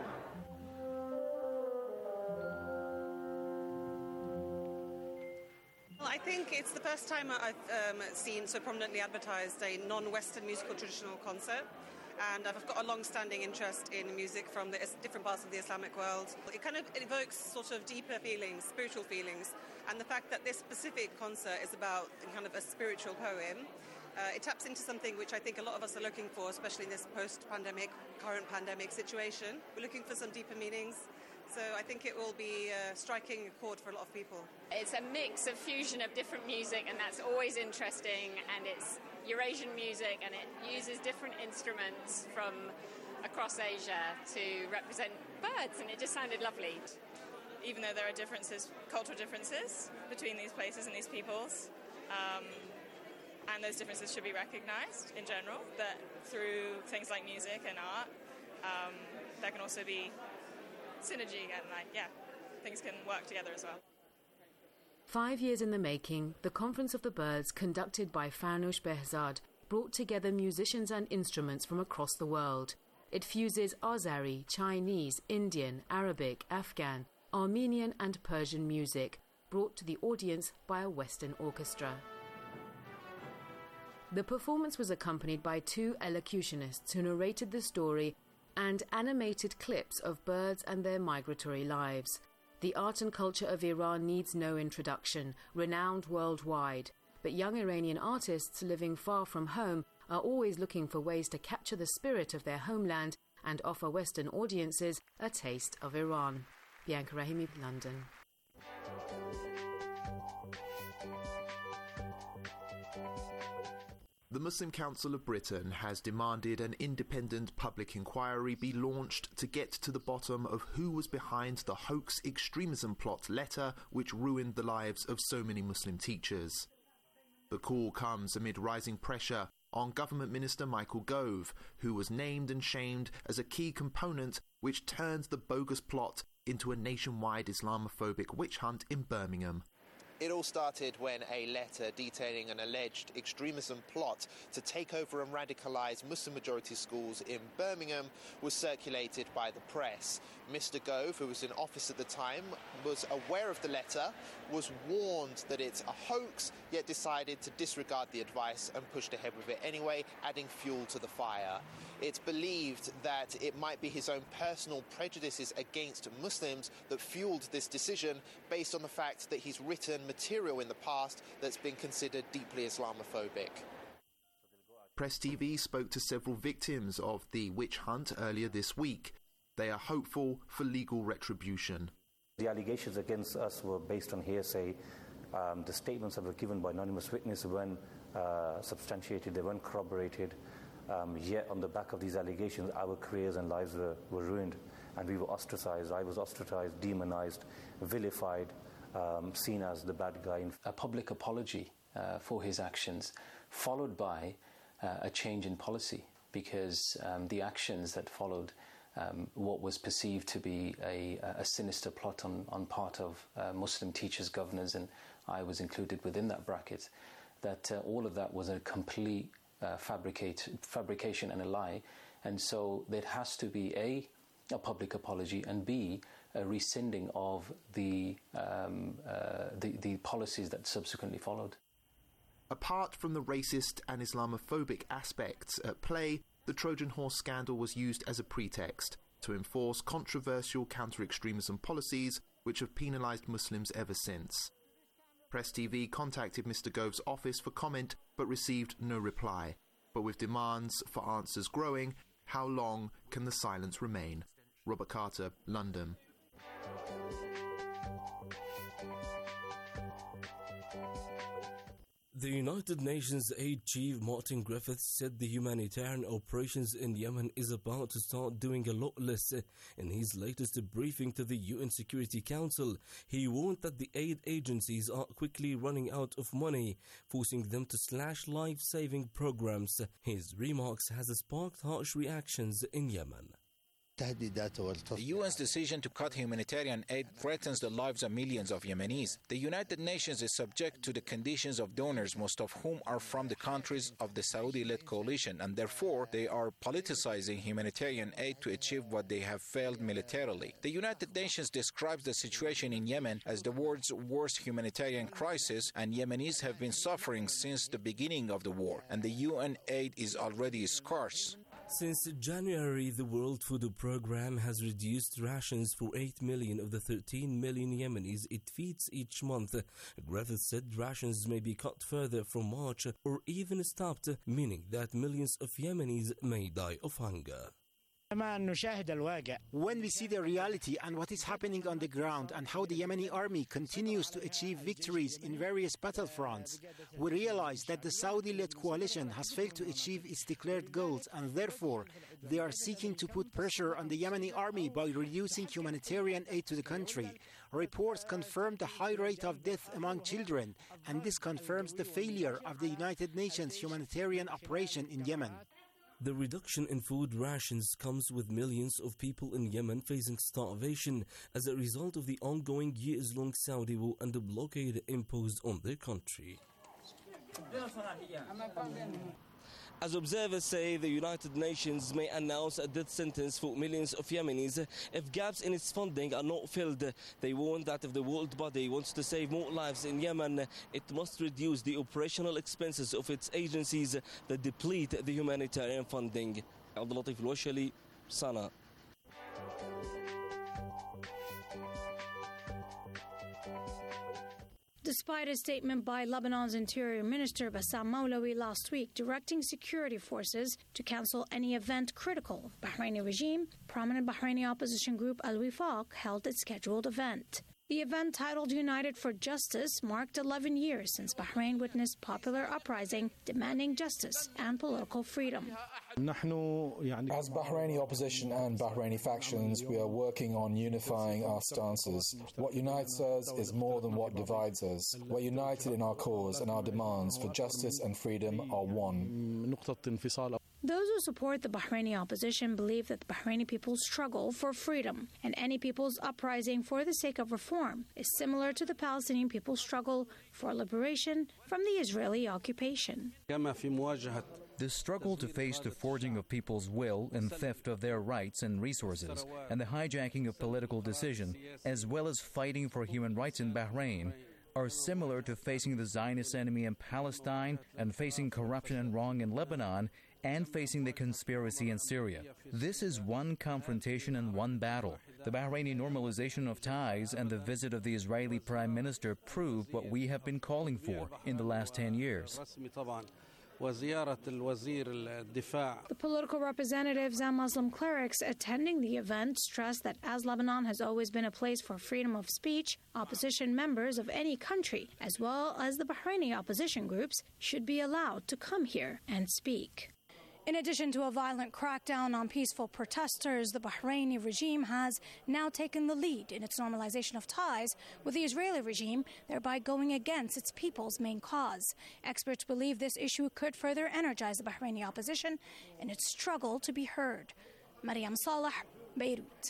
I think it's the first time I've um, seen so prominently advertised a non-Western musical traditional concert. And I've got a long-standing interest in music from the different parts of the Islamic world. It kind of evokes sort of deeper feelings, spiritual feelings, and the fact that this specific concert is about kind of a spiritual poem, uh, it taps into something which I think a lot of us are looking for, especially in this post-pandemic, current pandemic situation. We're looking for some deeper meanings, so I think it will be uh, striking a chord for a lot of people. It's a mix of fusion of different music, and that's always interesting, and it's Eurasian music, and it uses different instruments from across Asia to represent birds, and it just sounded lovely. Even though there are differences, cultural differences between these places and these peoples, um, and those differences should be recognised in general, that through things like music and art, um, there can also be synergy and, like, yeah, things can work together as well. Five years in the making, the Conference of the Birds, conducted by Farnoosh Behzad, brought together musicians and instruments from across the world. It fuses Azeri, Chinese, Indian, Arabic, Afghan, Armenian and Persian music, brought to the audience by a Western orchestra. The performance was accompanied by two elocutionists who narrated the story and animated clips of birds and their migratory lives. The art and culture of Iran needs no introduction, renowned worldwide, but young Iranian artists living far from home are always looking for ways to capture the spirit of their homeland and offer Western audiences a taste of Iran. Bianca Rahimi, London. The Muslim Council of Britain has demanded an independent public inquiry be launched to get to the bottom of who was behind the hoax extremism plot letter which ruined the lives of so many Muslim teachers. The call comes amid rising pressure on Government Minister Michael Gove, who was named and shamed as a key component which turned the bogus plot into a nationwide Islamophobic witch hunt in Birmingham. It all started when a letter detailing an alleged extremism plot to take over and radicalise Muslim-majority schools in Birmingham was circulated by the press. Mister Gove, who was in office at the time, was aware of the letter, was warned that it's a hoax, yet decided to disregard the advice and pushed ahead with it anyway, adding fuel to the fire. It's believed that it might be his own personal prejudices against Muslims that fueled this decision, based on the fact that he's written material in the past that's been considered deeply Islamophobic. Press T V spoke to several victims of the witch hunt earlier this week. They are hopeful for legal retribution. The allegations against us were based on hearsay. Um, the statements that were given by anonymous witnesses weren't uh, substantiated, they weren't corroborated. Um, yet on the back of these allegations, our careers and lives were, were ruined, and we were ostracized. I was ostracized, demonized, vilified, um, seen as the bad guy. A public apology uh, for his actions, followed by uh, a change in policy, because um, the actions that followed um, what was perceived to be a, a sinister plot on, on part of uh, Muslim teachers, governors, and I was included within that bracket, that uh, all of that was a complete Uh, fabricate, fabrication and a lie, and so there has to be a, a public apology, and B, a rescinding of the, um, uh, the the policies that subsequently followed. Apart from the racist and Islamophobic aspects at play, the Trojan Horse scandal was used as a pretext to enforce controversial counter-extremism policies which have penalised Muslims ever since. Press T V contacted Mister Gove's office for comment but received no reply. But with demands for answers growing, how long can the silence remain? Robert Carter, London. The United Nations Aid Chief Martin Griffiths said the humanitarian operations in Yemen is about to start doing a lot less. In his latest briefing to the U N Security Council, he warned that the aid agencies are quickly running out of money, forcing them to slash life-saving programs. His remarks has sparked harsh reactions in Yemen. The U N's decision to cut humanitarian aid threatens the lives of millions of Yemenis. The United Nations is subject to the conditions of donors, most of whom are from the countries of the Saudi-led coalition, and therefore they are politicizing humanitarian aid to achieve what they have failed militarily. The United Nations describes the situation in Yemen as the world's worst humanitarian crisis, and Yemenis have been suffering since the beginning of the war, and the U N aid is already scarce. Since January, the World Food Programme has reduced rations for eight million of the thirteen million Yemenis it feeds each month. Griffiths said rations may be cut further from March or even stopped, meaning that millions of Yemenis may die of hunger. When we see the reality and what is happening on the ground and how the Yemeni army continues to achieve victories in various battlefronts, we realize that the Saudi-led coalition has failed to achieve its declared goals, and therefore they are seeking to put pressure on the Yemeni army by reducing humanitarian aid to the country. Reports confirm the high rate of death among children, and this confirms the failure of the United Nations humanitarian operation in Yemen. The reduction in food rations comes with millions of people in Yemen facing starvation as a result of the ongoing years-long Saudi war and the blockade imposed on their country. As observers say, the United Nations may announce a death sentence for millions of Yemenis if gaps in its funding are not filled. They warn that if the world body wants to save more lives in Yemen, it must reduce the operational expenses of its agencies that deplete the humanitarian funding. Abdul Latif Al-Washali, Sana. Despite a statement by Lebanon's Interior Minister Bassam Mawlawi last week directing security forces to cancel any event critical of the Bahraini regime, prominent Bahraini opposition group Al-Wifaq held its scheduled event. The event, titled United for Justice, marked eleven years since Bahrain witnessed popular uprising demanding justice and political freedom. As Bahraini opposition and Bahraini factions, we are working on unifying our stances. What unites us is more than what divides us. We're united in our cause, and our demands for justice and freedom are one. Those who support the Bahraini opposition believe that the Bahraini people's struggle for freedom and any people's uprising for the sake of reform is similar to the Palestinian people's struggle for liberation from the Israeli occupation. The struggle to face the forging of people's will and theft of their rights and resources, and the hijacking of political decision, as well as fighting for human rights in Bahrain, are similar to facing the Zionist enemy in Palestine and facing corruption and wrong in Lebanon and facing the conspiracy in Syria. This is one confrontation and one battle. The Bahraini normalization of ties and the visit of the Israeli Prime Minister prove what we have been calling for in the last ten years. The political representatives and Muslim clerics attending the event stressed that as Lebanon has always been a place for freedom of speech, opposition members of any country, as well as the Bahraini opposition groups, should be allowed to come here and speak. In addition to a violent crackdown on peaceful protesters, the Bahraini regime has now taken the lead in its normalization of ties with the Israeli regime, thereby going against its people's main cause. Experts believe this issue could further energize the Bahraini opposition in its struggle to be heard. Mariam Salah, Beirut.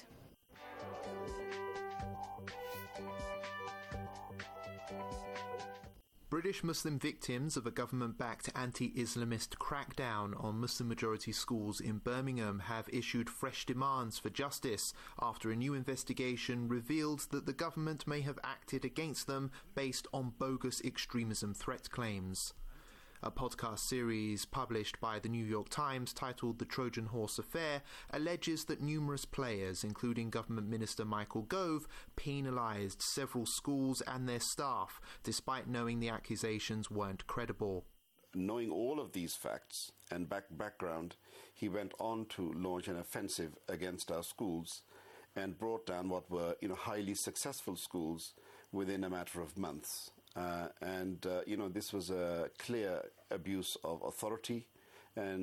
British Muslim victims of a government-backed anti-Islamist crackdown on Muslim-majority schools in Birmingham have issued fresh demands for justice after a new investigation revealed that the government may have acted against them based on bogus extremism threat claims. A podcast series published by the New York Times titled The Trojan Horse Affair alleges that numerous players, including Government Minister Michael Gove, penalised several schools and their staff, despite knowing the accusations weren't credible. Knowing all of these facts and back background, he went on to launch an offensive against our schools and brought down what were, you know, highly successful schools within a matter of months. Uh, and, uh, you know, this was a clear abuse of authority and